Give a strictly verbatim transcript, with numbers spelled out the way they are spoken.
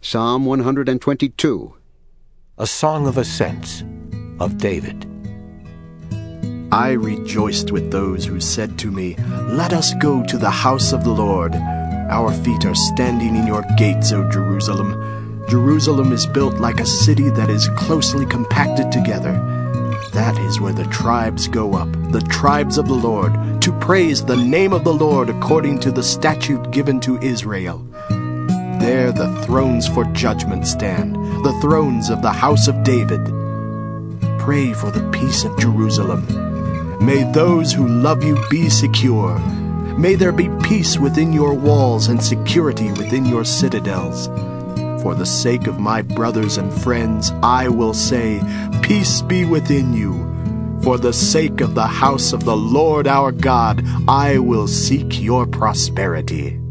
Psalm one hundred twenty-two. A Song of Ascents of David. I rejoiced with those who said to me, "Let us go to the house of the Lord." Our feet are standing in your gates, O Jerusalem. Jerusalem is built like a city that is closely compacted together. That is where the tribes go up, the tribes of the Lord, to praise the name of the Lord according to the statute given to Israel. There the thrones for judgment stand, the thrones of the house of David. Pray for the peace of Jerusalem. May those who love you be secure. May there be peace within your walls and security within your citadels. For the sake of my brothers and friends, I will say, peace be within you. For the sake of the house of the Lord our God, I will seek your prosperity.